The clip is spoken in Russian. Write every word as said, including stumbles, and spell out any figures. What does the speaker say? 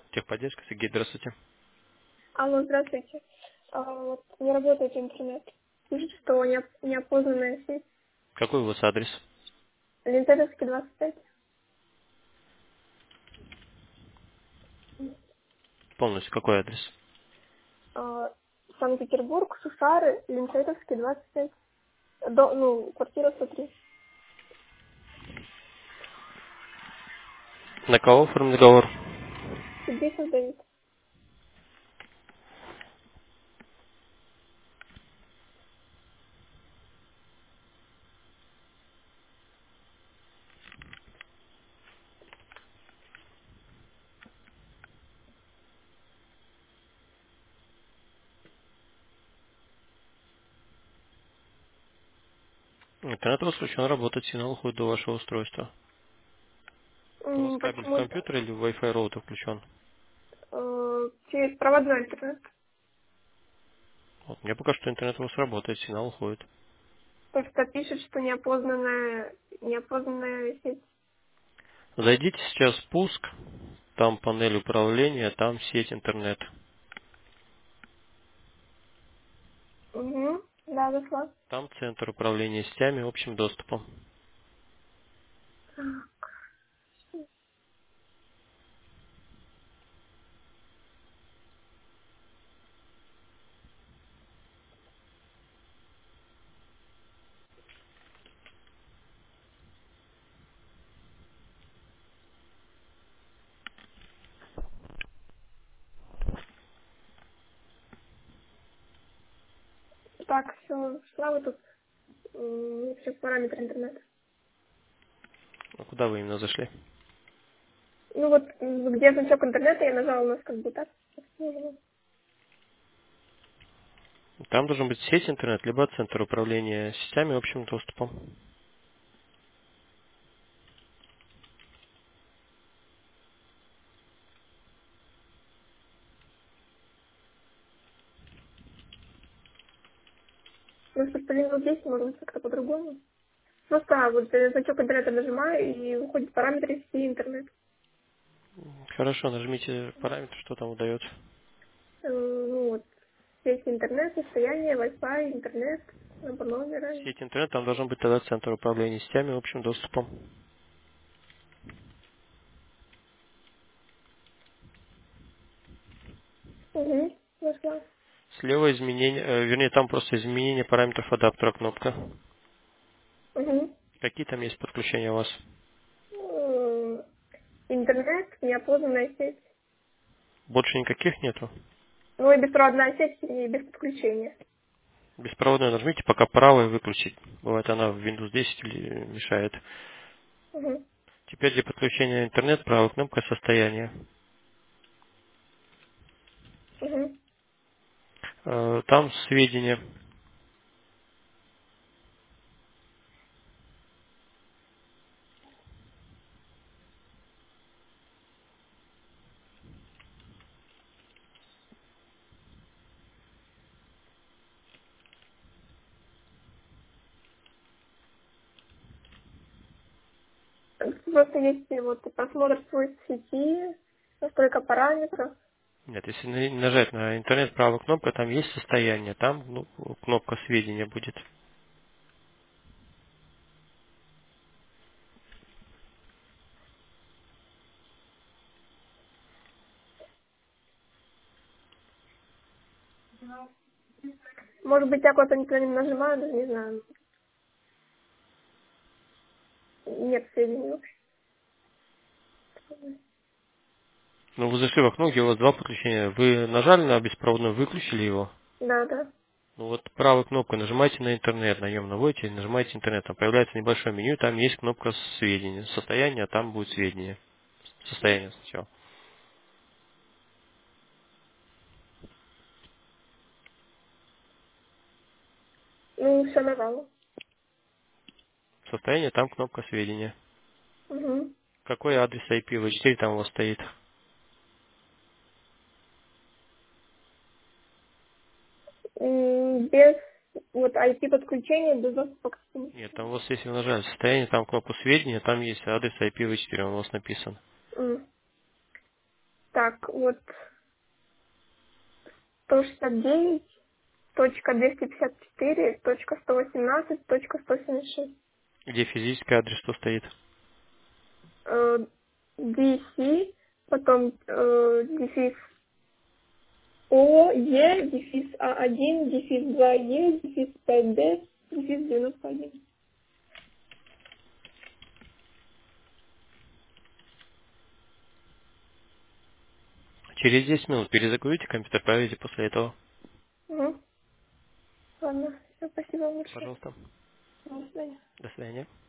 Техподдержка, Сергей, здравствуйте. Алло, здравствуйте. А, вот не работает интернет. Пишет, что не- неопознанная сеть. Какой у вас адрес? Лентедовский двадцать пять. Полностью, какой адрес? А, Санкт-Петербург, Сушары, Лентедовский двадцать пять. До, ну, квартира сто три. На кого оформлен договор? Сергей создает. Интернет у вас включен, работает, сигнал уходит до вашего устройства. У вас М, кабель в Почему-то компьютер или Wi-Fi роутер включен? э, через проводной интернет. Вот, мне пока что интернет у вас работает, сигнал уходит. Просто пишет, что неопознанная, неопознанная сеть. Зайдите сейчас в пуск, там панель управления, там сеть интернет. Угу. Да, зашла. Там центр управления сетями общим доступом. Так, все, шла вы тут. м, Все параметры интернета. А куда вы именно зашли? Ну вот, м, где значок интернета, я нажала у нас как бы так. Там должен быть сеть интернет, либо центр управления сетями общим доступом. Ну, просто вот здесь можно как-то по-другому. Просто а, вот э, значок интернета нажимаю, и выходит параметры сети интернет. Хорошо, нажмите параметр, что там удается. Э, Ну вот, сеть интернет, состояние, Wi-Fi, интернет, набор номера. Сеть интернет, там должен быть тогда центр управления сетями общим доступом. Угу, нашла. Слева изменение, э, вернее, там просто изменение параметров адаптера кнопка. Угу. Какие там есть подключения у вас? Интернет, неопознанная сеть. Больше никаких нету? Ну и беспроводная сеть, и без подключения. Беспроводную нажмите, пока правой выключить. Бывает она в Windows десять или мешает. Угу. Теперь для подключения интернет правая кнопка состояние. Угу. Э, Там сведения. Просто есть и вот просмотр свойств сети, настройка параметров. Нет, если на- нажать на интернет правая кнопка, там есть состояние, там ну, кнопка сведения будет. Может быть, я куда-то никогда не нажимаю, даже не знаю. Нет сведений вообще. Ну, вы зашли в окно, где у вас два подключения. Вы нажали на беспроводную, выключили его. Да, да. Ну вот правой кнопкой нажимаете на интернет, на нем наводите и нажимаете интернет. Там появляется небольшое меню, там есть кнопка сведения. Состояние, а там будет сведения. Состояние сначала. Ну, все нажала. Состояние, там кнопка сведения. Угу. Какой адрес ай пи ви четыре там у вас стоит? Без вот ай пи подключения, без доступа к всему. Нет, там у вас, если вы нажали состояние, там кнопку сведения, там есть адрес ай пи ви четыре, он у вас написан. М. Так, вот сто шестьдесят девять точка двести пятьдесят четыре точка сто восемнадцать точка сто семьдесят шесть. Где физический адрес, что стоит? Э, ди си, потом э, дефис О, Е, дефис А один, дефис два Е, дефис пять Д, дефис девяносто один. Через десять минут перезагрузите компьютер, проверите после этого. Угу. Ладно, все, спасибо вам большое. Пожалуйста. До свидания. До свидания.